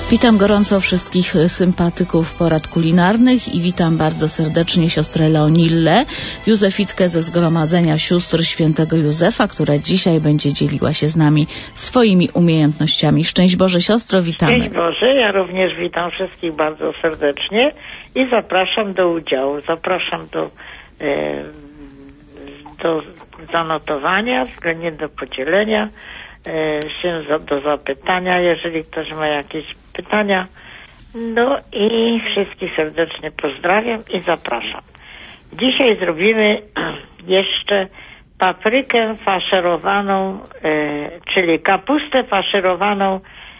Witam gorąco wszystkich sympatyków porad kulinarnych i witam bardzo serdecznie siostrę Leonillę, Józefitkę ze Zgromadzenia Sióstr Świętego Józefa, która dzisiaj będzie dzieliła się z nami swoimi umiejętnościami. Szczęść Boże, siostro, witamy. Szczęść Boże, ja również witam wszystkich bardzo serdecznie i zapraszam do udziału, zapraszam do zanotowania, względnie do podzielenia się, do zapytania, jeżeli ktoś ma jakieś pytania. No i wszystkich serdecznie pozdrawiam i zapraszam. Dzisiaj zrobimy jeszcze paprykę faszerowaną, czyli kapustę faszerowaną,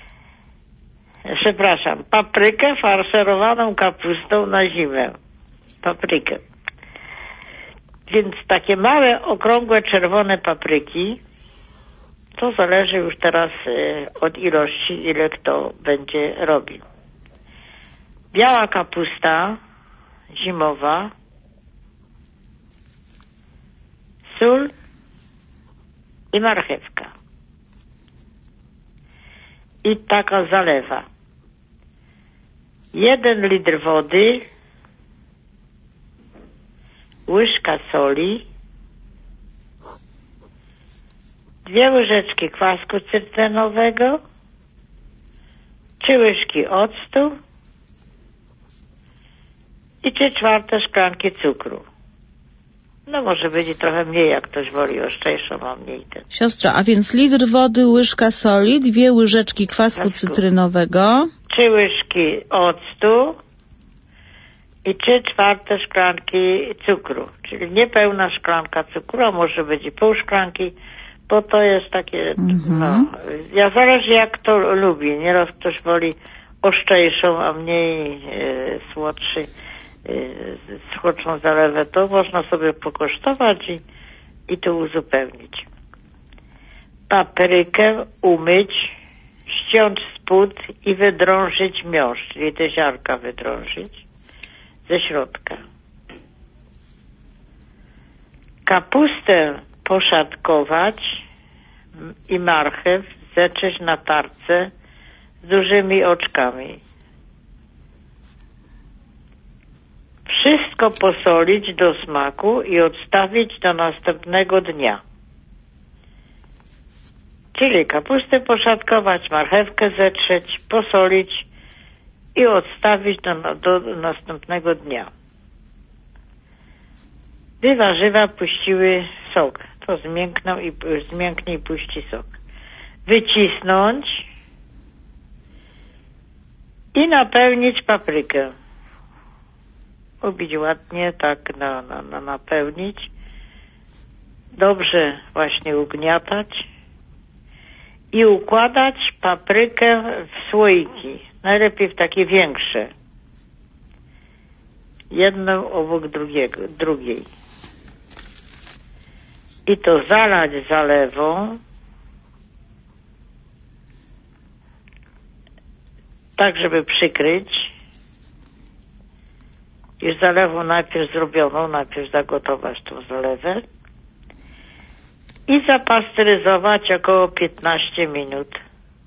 paprykę faszerowaną kapustą na zimę. Paprykę. Więc takie małe, okrągłe, czerwone papryki. To zależy już teraz od ilości, ile kto będzie robił. Biała kapusta zimowa, sól i marchewka. I taka zalewa. 1 litr wody, łyżka soli, 2 łyżeczki kwasku cytrynowego, 3 łyżki octu i 3/4 szklanki cukru. No może być trochę mniej, jak ktoś woli ostrzejszą, a mniej ten. Siostro, a więc litr wody, łyżka soli, 2 łyżeczki kwasku cytrynowego, 3 łyżki octu i 3/4 szklanki cukru. Czyli niepełna szklanka cukru, a może być i pół szklanki, bo to jest takie, ja zależy jak kto lubi. Nieraz ktoś woli ostrzejszą, a mniej słodszą zalewę. To można sobie pokosztować i to uzupełnić. Paprykę umyć, ściąć z płód i wydrążyć miąższ, czyli te ziarka wydrążyć ze środka. Kapustę poszatkować i marchew zetrzeć na tarce z dużymi oczkami. Wszystko posolić do smaku i odstawić do następnego dnia. Czyli kapustę poszatkować, marchewkę zetrzeć, posolić i odstawić do następnego dnia. Gdy warzywa puściły sok, to zmięknie i puści sok. Wycisnąć i napełnić paprykę. Ubić ładnie, tak napełnić. Dobrze właśnie ugniatać i układać paprykę w słoiki. Najlepiej w takie większe. Jedną obok drugiej. I to zalać zalewą, tak żeby przykryć. Już zalewą najpierw zrobioną, najpierw zagotować tą zalewę i zapasteryzować około 15 minut.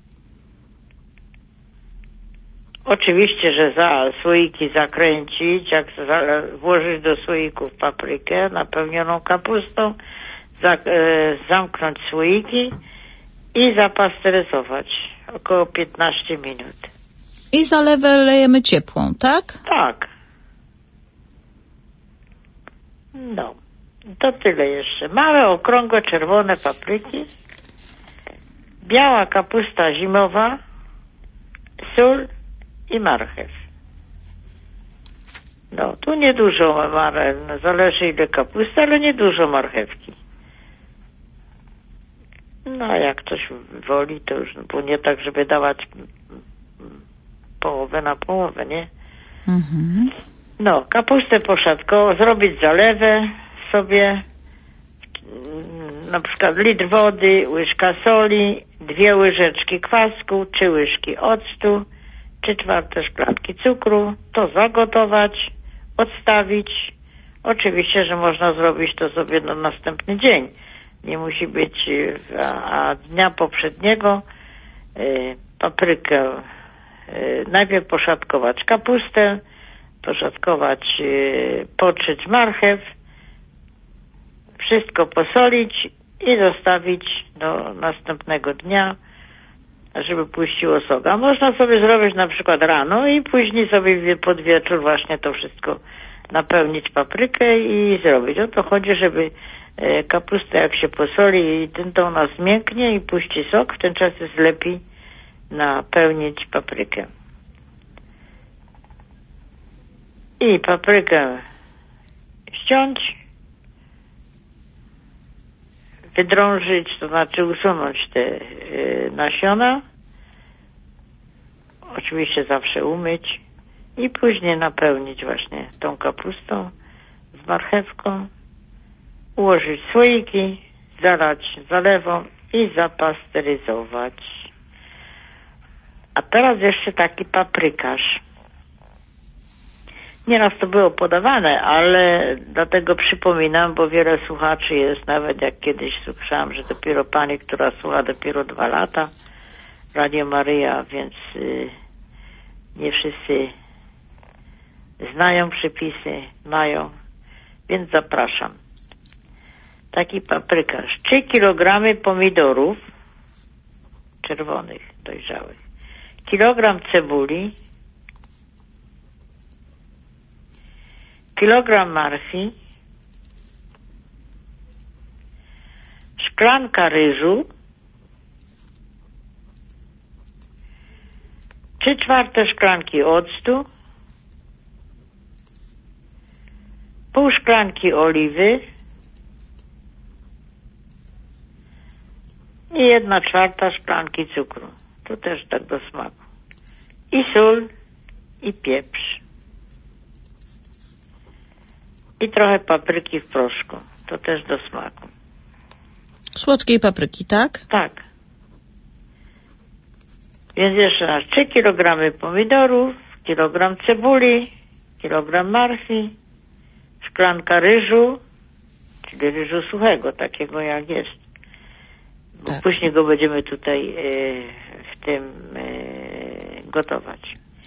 Oczywiście, że słoiki zakręcić, jak włożyć do słoików paprykę napełnioną kapustą, zamknąć słoiki i zapasteryzować około 15 minut. I zalewę lejemy ciepłą, tak? Tak. No, to tyle jeszcze. Małe, okrągłe, czerwone papryki, biała kapusta zimowa, sól i marchew. No, tu niedużo zależy ile kapusty, ale niedużo marchewki. No, a jak ktoś woli, to już, bo nie tak, żeby dawać połowę na połowę, nie? Mhm. No, kapustę poszatkować, zrobić zalewę sobie, na przykład litr wody, łyżka soli, 2 łyżeczki kwasku, 3 łyżki octu, 3/4 szklanki cukru, to zagotować, odstawić. Oczywiście, że można zrobić to sobie na następny dzień. Nie musi być, a dnia poprzedniego paprykę najpierw poszatkować kapustę, poszatkować, potrzeć marchew, wszystko posolić i zostawić do następnego dnia, żeby puściło sok. A można sobie zrobić na przykład rano i później sobie pod wieczór właśnie to wszystko napełnić paprykę i zrobić. O to chodzi, żeby kapusta jak się posoli i to ona zmięknie i puści sok, w ten czas jest lepiej napełnić paprykę. I paprykę ściąć, wydrążyć, to znaczy usunąć te nasiona, oczywiście zawsze umyć i później napełnić właśnie tą kapustą z marchewką, ułożyć w słoiki, zalać zalewą i zapasteryzować. A teraz jeszcze taki paprykarz. Nieraz to było podawane, ale dlatego przypominam, bo wiele słuchaczy jest, nawet jak kiedyś słyszałam, że dopiero pani, która słucha dopiero 2 lata, Radio Maryja, więc nie wszyscy znają przepisy, mają, więc zapraszam. Taki paprykarz. 3 kg pomidorów czerwonych, dojrzałych, kilogram cebuli, kilogram marchwi, szklanka ryżu, 3/4 szklanki octu, pół szklanki oliwy i 1/4 szklanki cukru. To też tak do smaku. I sól, i pieprz. I trochę papryki w proszku. To też do smaku. Słodkiej papryki, tak? Tak. Więc jeszcze raz 3 kg pomidorów, kilogram cebuli, kilogram marchwi, szklanka ryżu, czyli ryżu suchego, takiego jak jest. Bo tak. Później go będziemy tutaj w tym gotować.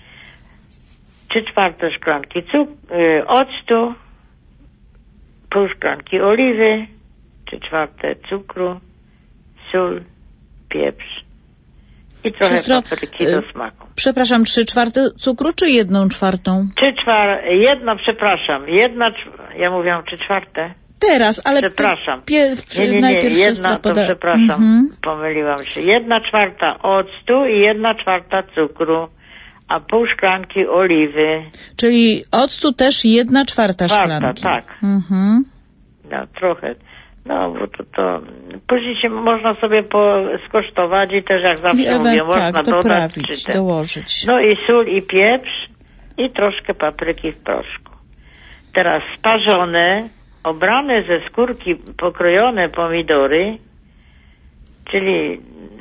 3/4 szklanki octu, pół szklanki oliwy, 3/4 cukru, sól, pieprz i trochę papryki do smaku. Przepraszam, 3/4 cukru czy 1/4? 1/4, ja mówiłam 3/4. Teraz, ale przepraszam. Najpierw jedna, to przepraszam, pomyliłam się. 1/4 octu i 1/4 cukru, a pół szklanki oliwy. Czyli octu też 1/4 szklanki. Tak. No, trochę. No, bo to później się można sobie skosztować i też jak zawsze mówię, można dodać, dołożyć. No i sól i pieprz i troszkę papryki w proszku. Teraz sparzone, obrane ze skórki pokrojone pomidory, czyli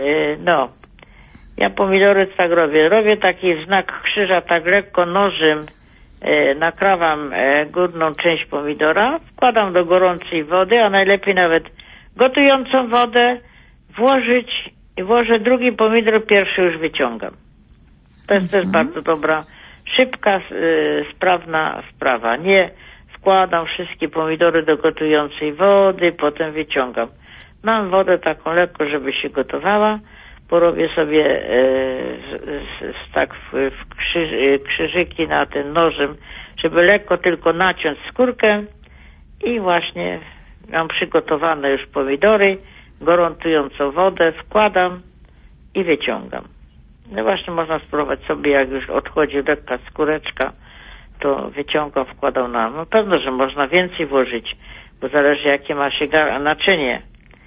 ja pomidory tak robię taki znak krzyża, tak lekko nożem nakrawam górną część pomidora, wkładam do gorącej wody, a najlepiej nawet gotującą wodę włożyć i włożę drugi pomidor, pierwszy już wyciągam. To jest też bardzo dobra, szybka, sprawna sprawa. Nie wkładam wszystkie pomidory do gotującej wody, potem wyciągam. Mam wodę taką lekko, żeby się gotowała, bo robię sobie tak w krzyżyki na ten nożem, żeby lekko tylko naciąć skórkę i właśnie mam przygotowane już pomidory, gorącującą wodę wkładam i wyciągam. No właśnie można spróbować sobie, jak już odchodzi lekka skóreczka, to wyciągam, wkładam na... No pewno, że można więcej włożyć, bo zależy jakie ma się naczynie.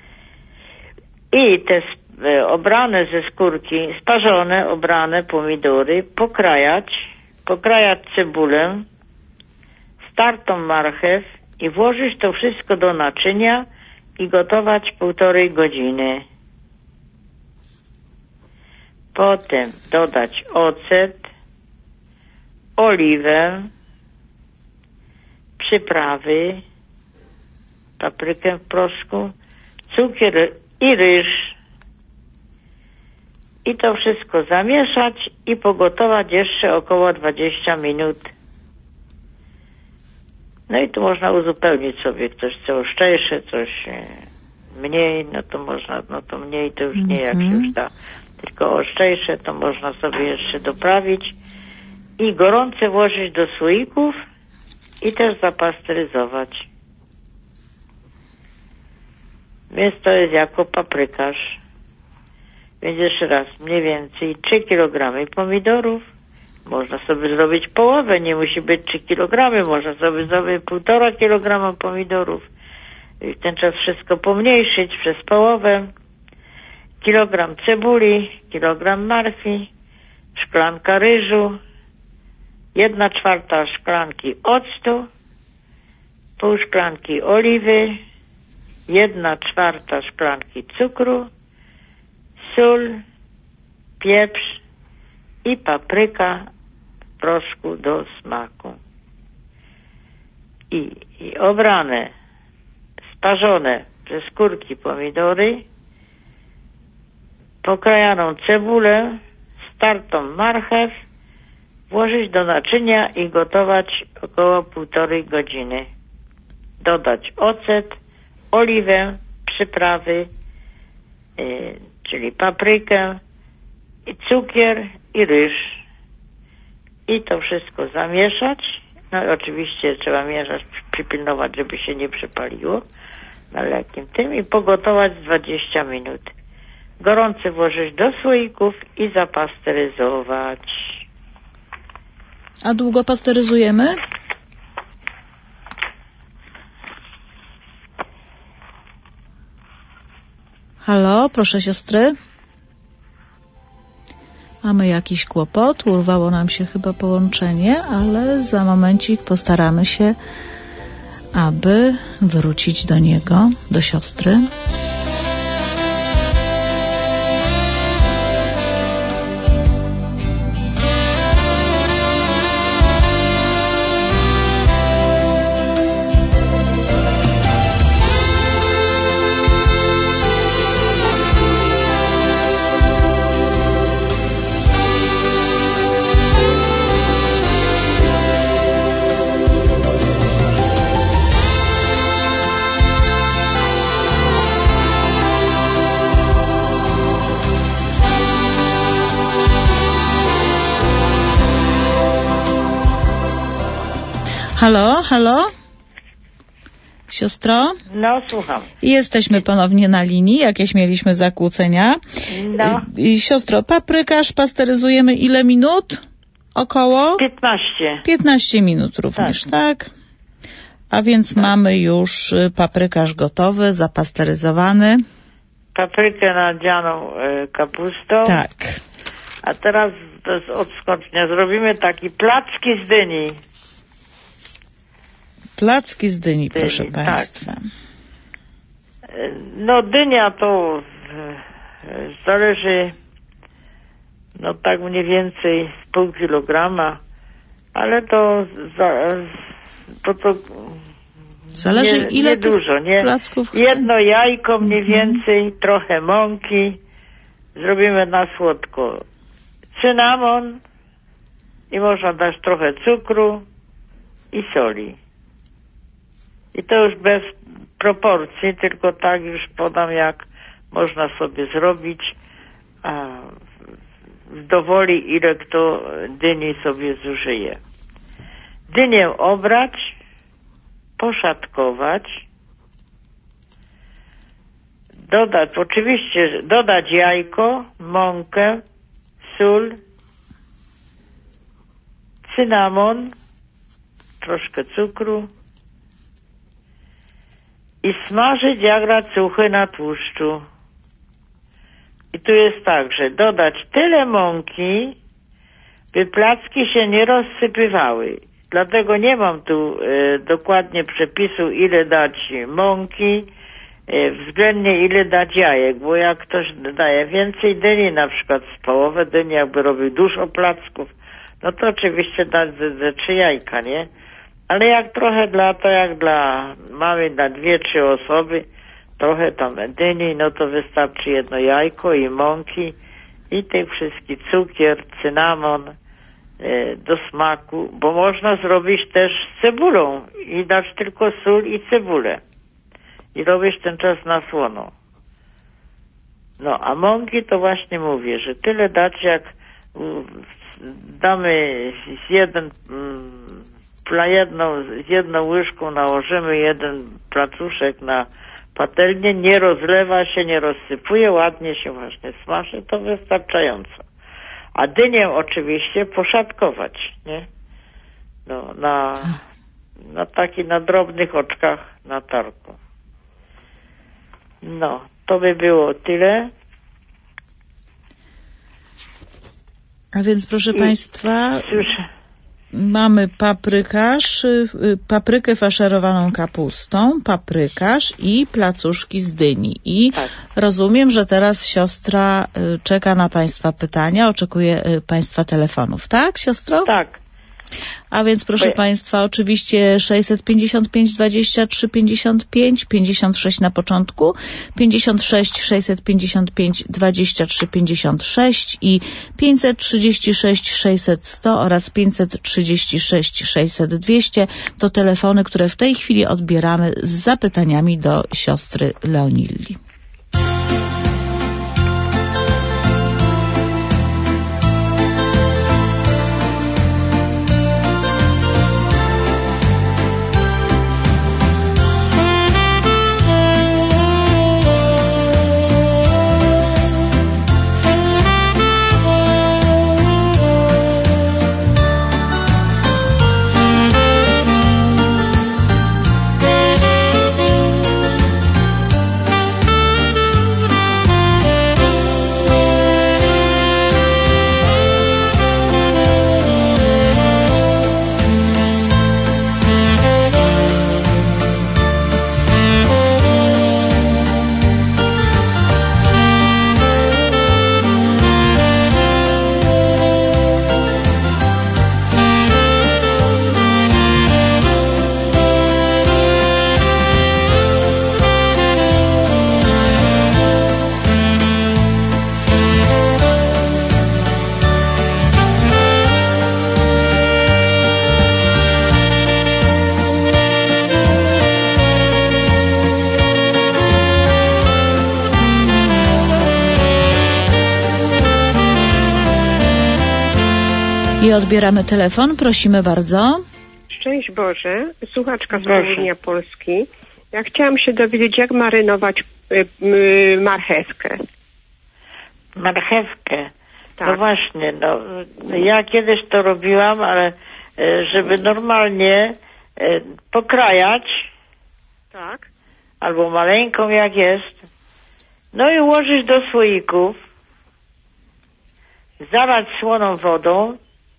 I te obrane ze skórki, sparzone, obrane pomidory pokrajać cebulę, startą marchew i włożyć to wszystko do naczynia i gotować 1,5 godziny. Potem dodać ocet, oliwę, przyprawy, paprykę w proszku, cukier i ryż I to wszystko zamieszać i pogotować jeszcze około 20 minut. No i tu można uzupełnić sobie, ktoś chce ostrzejsze, coś mniej, no to można, no to mniej to już nie jak się już da, tylko ostrzejsze to można sobie jeszcze doprawić i gorące włożyć do słoików i też zapasteryzować. Więc to jest jako paprykarz. Więc jeszcze raz, mniej więcej 3 kg pomidorów. Można sobie zrobić połowę, nie musi być 3 kg, można sobie zrobić 1,5 kg pomidorów. I w ten czas wszystko pomniejszyć przez połowę. Kilogram cebuli, kilogram marchwi, szklanka ryżu, 1/4 szklanki octu, pół szklanki oliwy, 1/4 szklanki cukru, sól, pieprz i papryka w proszku do smaku. I obrane, sparzone przez skórki pomidory, pokrajaną cebulę, startą marchew, włożyć do naczynia i gotować około 1,5 godziny. Dodać ocet, oliwę, przyprawy, czyli paprykę, i cukier i ryż. I to wszystko zamieszać. No i oczywiście trzeba mieszać, przypilnować, żeby się nie przepaliło na lekkim tym i pogotować 20 minut. Gorące włożyć do słoików i zapasteryzować. A długo pasteryzujemy? Halo, proszę siostry. Mamy jakiś kłopot, urwało nam się chyba połączenie, ale za momencik postaramy się, aby wrócić do niego, do siostry. Halo, halo? Siostro? No, słucham. Jesteśmy ponownie na linii, jakieś mieliśmy zakłócenia. No. Siostro, paprykarz pasteryzujemy ile minut? Około? 15. 15 minut również, tak? A więc mamy już paprykarz gotowy, zapasteryzowany. Paprykę nadzianą kapustą. Tak. A teraz to jest odskocznia. Zrobimy taki placki z dyni. Placki z dyni, proszę Państwa. No dynia to zależy, no tak mniej więcej z 0,5 kilograma, ale to zależy nie, ile nie dużo, nie? Placków chce? Jedno jajko mniej więcej, trochę mąki, zrobimy na słodko. Cynamon i można dać trochę cukru i soli. I to już bez proporcji, tylko tak już podam, jak można sobie zrobić, a w dowoli, ile kto dyni sobie zużyje. Dynię obrać, poszatkować, dodać jajko, mąkę, sól, cynamon, troszkę cukru i smażyć jak racuchy na tłuszczu. I tu jest tak, że dodać tyle mąki, by placki się nie rozsypywały. Dlatego nie mam tu dokładnie przepisu, ile dać mąki, względnie ile dać jajek, bo jak ktoś daje więcej dyni, na przykład z połowę dyni, jakby robił dużo placków, no to oczywiście dać ze 3 jajka, nie? Ale jak trochę mamy na 2-3 osoby, trochę tam dyni, no to wystarczy jedno jajko i mąki i tych wszystkich cukier, cynamon do smaku, bo można zrobić też z cebulą i dać tylko sól i cebulę i robisz ten czas na słono. No a mąki to właśnie mówię, że tyle dać, jak damy z jedną łyżką nałożymy jeden placuszek na patelnię, nie rozlewa się, nie rozsypuje, ładnie się właśnie smaży, to wystarczająco. A dynię oczywiście poszatkować, nie? No, na drobnych oczkach na tarku. No, to by było tyle. A więc proszę Państwa, Słyszę. mamy paprykę faszerowaną kapustą, paprykarz i placuszki z dyni. I tak. Rozumiem, że teraz siostra czeka na Państwa pytania, oczekuje Państwa telefonów, tak, siostro? Tak. A więc proszę Państwa, oczywiście 655 23 55 56 na początku, 56 655 23 56 i 536 600 100 oraz 536 600 200 to telefony, które w tej chwili odbieramy z zapytaniami do siostry Leonilli. I odbieramy telefon. Prosimy bardzo. Szczęść Boże. Słuchaczka z Południa Polski. Ja chciałam się dowiedzieć, jak marynować marchewkę. Marchewkę? Tak. No właśnie, no ja kiedyś to robiłam, ale żeby normalnie pokrajać. Tak. Albo maleńką jak jest. No i ułożyć do słoików. Zalać słoną wodą.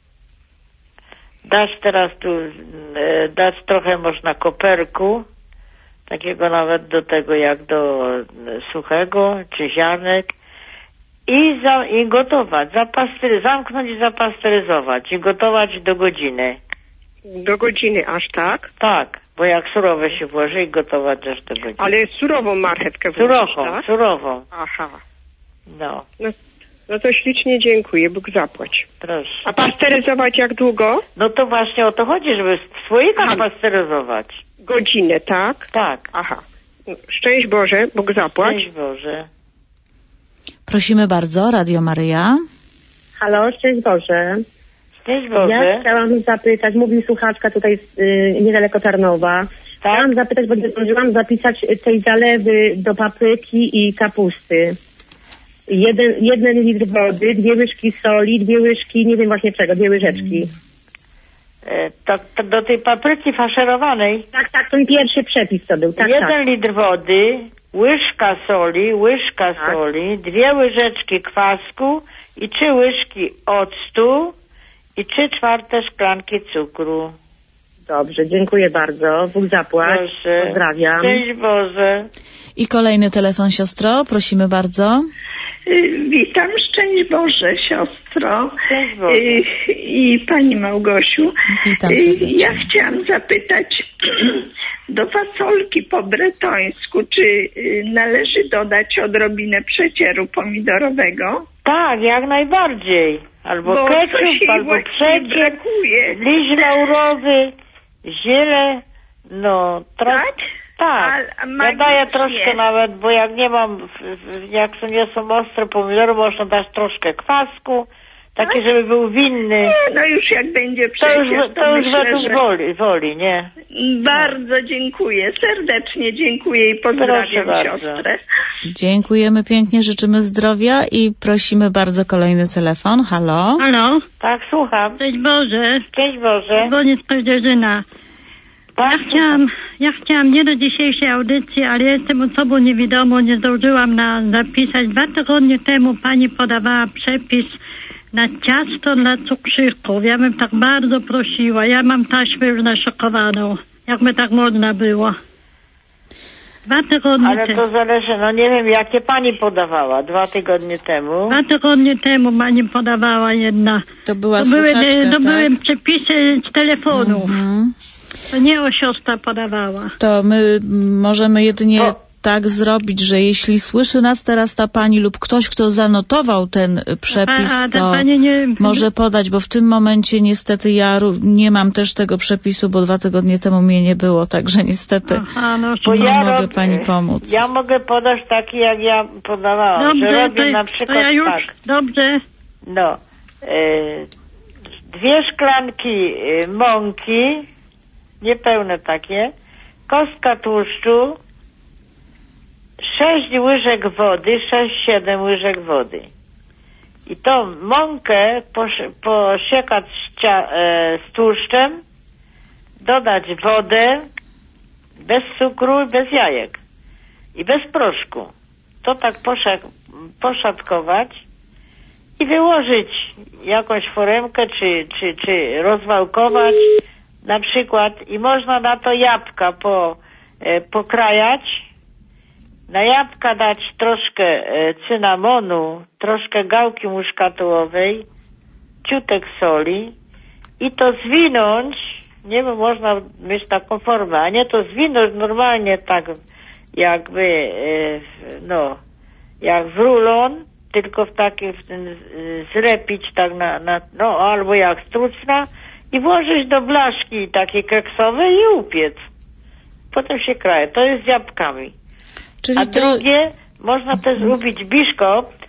Dać trochę można koperku, takiego nawet do tego jak do suchego, czy ziarnek i gotować, zamknąć i zapasteryzować i gotować do godziny. Do godziny aż tak? Tak, bo jak surowe się włoży i gotować aż do godziny. Ale surową marchewkę włożyć, tak? Surową. Aha. No. No to ślicznie dziękuję, Bóg zapłać. Proszę. A pasteryzować jak długo? No to właśnie o to chodzi, żeby w słoikach pasteryzować. Godzinę, tak? Tak. Aha. Szczęść Boże, Bóg zapłać. Szczęść Boże. Prosimy bardzo, Radio Maryja. Halo, szczęść Boże. Szczęść Boże. Ja chciałam zapytać, mówi słuchaczka tutaj niedaleko Tarnowa. Tak? Chciałam zapytać, bo nie zdążyłam zapisać tej zalewy do papryki i kapusty. 1 litr wody, 2 łyżki soli, 2 łyżki, nie wiem właśnie czego, 2 łyżeczki. To do tej papryki faszerowanej? Tak, ten pierwszy przepis to był. Tak, 1 litr wody, łyżka soli, 2 łyżeczki kwasku i 3 łyżki octu i 3/4 szklanki cukru. Dobrze, dziękuję bardzo. Bóg zapłać. Proszę. Pozdrawiam. Szczęść Boże. I kolejny telefon, siostro. Prosimy bardzo. Witam, szczęść Boże, siostro. Szczęść Boże. I pani Małgosiu. Witam serdecznie. Ja chciałam zapytać do fasolki po bretońsku, czy należy dodać odrobinę przecieru pomidorowego? Tak, jak najbardziej. Albo Bo ketchup, coś albo właśnie przeciw, brakuje. liść laurowy, ziele, no, Tak? tak. A Ja magicznie. daję troszkę nawet, bo jak nie mam, jak nie są ostre pomidory, można dać troszkę kwasku, taki, żeby był winny. Nie, no już jak będzie To przecież, już myślę, według że... woli, nie? Bardzo dziękuję, serdecznie dziękuję i pozdrawiam bardzo. siostrę. Dziękujemy pięknie, życzymy zdrowia i prosimy bardzo kolejny telefon. Halo? Halo, Tak, słucham. cześć Boże, Cześć Boże. dzwonię z Koździerzyna. Tak, Ja chciałam nie do dzisiejszej audycji, ale jestem osobą niewidomą, nie zdążyłam zapisać. 2 tygodnie temu pani podawała przepis na ciasto dla cukrzyków. Ja bym tak bardzo prosiła. Ja mam taśmę już naszykowaną. Jakby tak można było. 2 tygodnie ale temu. to zależy, no nie wiem, jakie pani podawała 2 tygodnie temu. 2 tygodnie temu pani podawała jedna. To była To były słuchaczka, tak? przepisy z telefonu. Mhm. To nie siostra podawała. To my możemy jedynie No. tak zrobić, że jeśli słyszy nas teraz ta pani lub ktoś, kto zanotował ten przepis, A ta to pani nie... może podać, bo w tym momencie niestety ja nie mam też tego przepisu, bo 2 tygodnie temu mnie nie było, także niestety Aha, no, Bo ja mogę pani pomóc. Ja mogę podać taki, jak ja podawałam, że robię na przykład to ja już, tak. dobrze. No, 2 szklanki mąki, niepełne takie, kostka tłuszczu, 6 łyżek wody, 6-7 łyżek wody. I tą mąkę posiekać z tłuszczem, dodać wodę, bez cukru i bez jajek. I bez proszku. To tak poszatkować i wyłożyć jakąś foremkę, czy rozwałkować na przykład. I można na to jabłka pokrajać. Na jabłka dać troszkę cynamonu, troszkę gałki muszkatołowej, ciutek soli i to zwinąć, nie wiem, można mieć taką formę, a nie to zwinąć normalnie tak jakby, no, jak w rulon, tylko w taki, zlepić tak no, albo jak strucna i włożyć do blaszki takiej keksowej i upiec. Potem się kraje. To jest z jabłkami. Czyli A drugie, można też ubić biszkopt,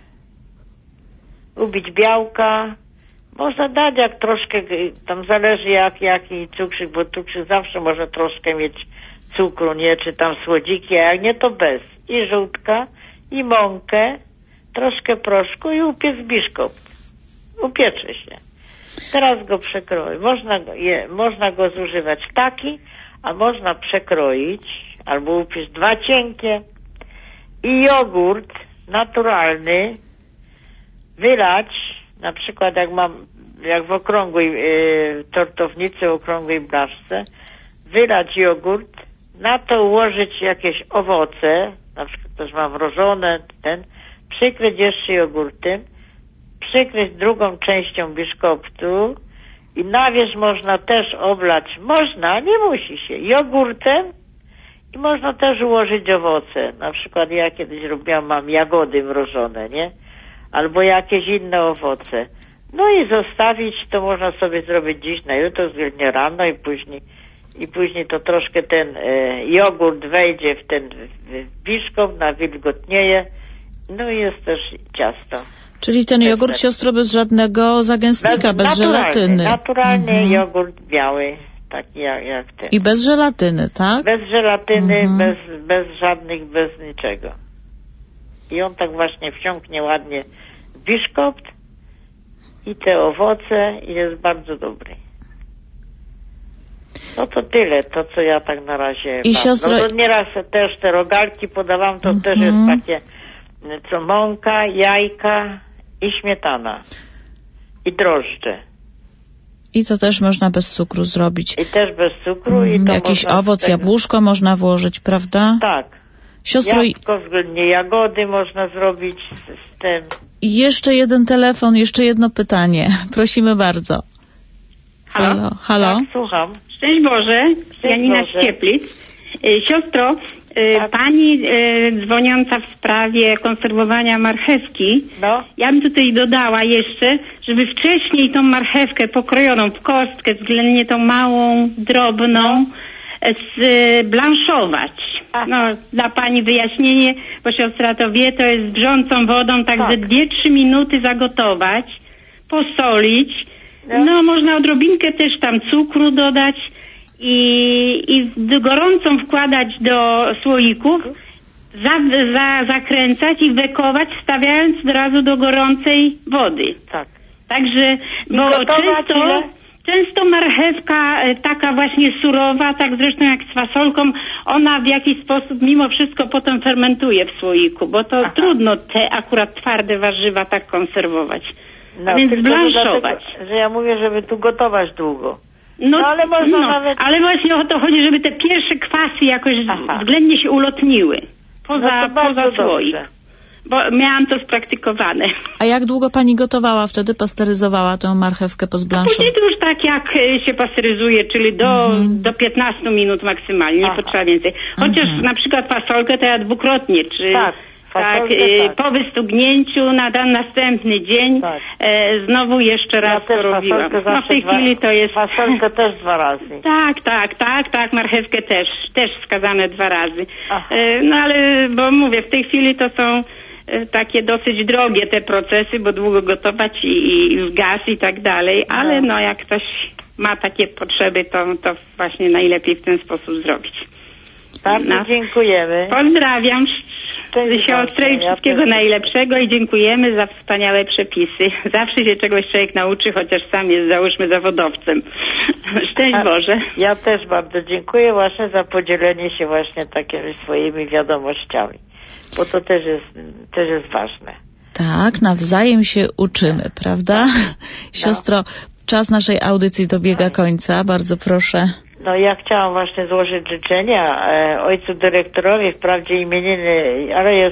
ubić białka, można dać jak troszkę, tam zależy jaki cukrzyk, bo cukrzyk zawsze może troszkę mieć cukru, nie, czy tam słodziki, a jak nie to bez. I żółtka, i mąkę, troszkę proszku i upiec biszkopt. Upiecze się. Teraz go przekroić. Można go zużywać taki, a można przekroić, albo upiec 2 cienkie i jogurt naturalny wylać, na przykład jak w okrągłej tortownicy, okrągłej blaszce, wylać jogurt, na to ułożyć jakieś owoce, na przykład też mam mrożone, przykryć jeszcze jogurtem, przykryć drugą częścią biszkoptu i na wierzch można też oblać, nie musi się, jogurtem i można też ułożyć owoce. Na przykład ja kiedyś mam jagody mrożone, nie? Albo jakieś inne owoce. No i zostawić, to można sobie zrobić dziś na jutro, względnie rano i później to troszkę ten jogurt wejdzie w ten biszkopt, nawilgotnieje, no i jest też ciasto. Czyli ten jogurt, siostro, bez żadnego zagęstnika, bez żelatyny. Naturalnie jogurt biały, taki jak ten. I bez żelatyny, tak? Bez żelatyny, bez żadnych, bez niczego. I on tak właśnie wciągnie ładnie w biszkopt i te owoce i jest bardzo dobry. No to tyle, to co ja tak na razie I siostro... No to nieraz też te rogalki podawam, to też jest takie, co mąka, jajka i śmietana. I drożdże. I to też można bez cukru zrobić. I też bez cukru. I to jakiś owoc, jabłuszko można włożyć, prawda? Tak. Siostro... Jabłko, względnie jagody można zrobić z tym. I jeszcze jeden telefon, jeszcze jedno pytanie. Prosimy bardzo. Halo? Halo? Tak, słucham. Szczęść Boże, Szczęść Janina Boże. z Cieplic. Siostro, Pani dzwoniąca w sprawie konserwowania marchewki, ja bym tutaj dodała jeszcze, żeby wcześniej tą marchewkę pokrojoną w kostkę, względnie tą małą, drobną, zblanszować. No, dla pani wyjaśnienie, bo siostra to wie, to jest z wrzącą wodą, tak ze 2-3 minuty zagotować, posolić, no można odrobinkę też tam cukru dodać i gorącą wkładać do słoików, zakręcać i wekować, wstawiając od razu do gorącej wody. Tak. Także, bo często marchewka taka właśnie surowa, tak zresztą jak z fasolką, ona w jakiś sposób mimo wszystko potem fermentuje w słoiku, bo to trudno te akurat twarde warzywa tak konserwować. No, więc blanszować. Że ja mówię, żeby tu gotować długo. No ale można nawet... Ale właśnie o to chodzi, żeby te pierwsze kwasy jakoś względnie się ulotniły poza słoik. Bo miałam to spraktykowane. A jak długo pani gotowała wtedy? Pasteryzowała tę marchewkę po zblanszowaniu? Później to już tak jak się pasteryzuje, czyli do 15 minut maksymalnie, nie potrzeba więcej. Chociaż na przykład fasolkę to ja dwukrotnie, czy po wystugnięciu na następny dzień znowu jeszcze raz to robiłam. No w tej chwili to jest... Fasolkę też 2 razy. Tak, marchewkę też wskazane 2 razy. No ale, bo mówię, w tej chwili to są takie dosyć drogie te procesy, bo długo gotować i w gaz i tak dalej, ale no jak ktoś ma takie potrzeby, to właśnie najlepiej w ten sposób zrobić. Bardzo dziękujemy. Pozdrawiam siostrę i wszystkiego najlepszego i dziękujemy za wspaniałe przepisy. Zawsze się czegoś człowiek nauczy, chociaż sam jest, załóżmy, zawodowcem. Szczęść Boże. Ja też bardzo dziękuję właśnie za podzielenie się właśnie takimi swoimi wiadomościami, bo to też jest ważne. Tak, nawzajem się uczymy, prawda? Siostro, czas naszej audycji dobiega końca. Bardzo proszę. No ja chciałam właśnie złożyć życzenia ojcu dyrektorowi, wprawdzie imieniny, ale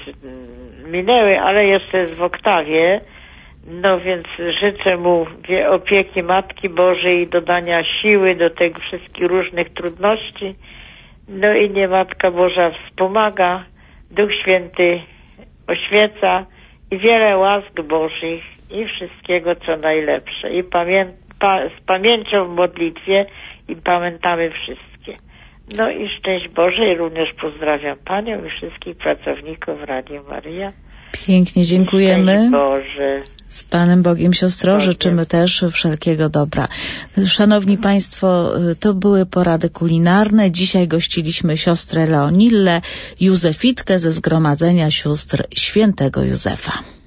minęły, ale jeszcze jest w oktawie. No więc życzę mu opieki Matki Bożej i dodania siły do tych wszystkich różnych trudności. No i niech Matka Boża wspomaga, Duch Święty oświeca i wiele łask Bożych i wszystkiego co najlepsze. I z pamięcią w modlitwie i pamiętamy wszystkie. No i szczęść Boże i również pozdrawiam Panią i wszystkich pracowników Radio Maryja. Pięknie dziękujemy. Szczęść Boże. Z Panem Bogiem, siostro, życzymy też wszelkiego dobra. Szanowni Państwo, to były porady kulinarne. Dzisiaj gościliśmy siostrę Leonillę Józefitkę ze Zgromadzenia Sióstr Świętego Józefa.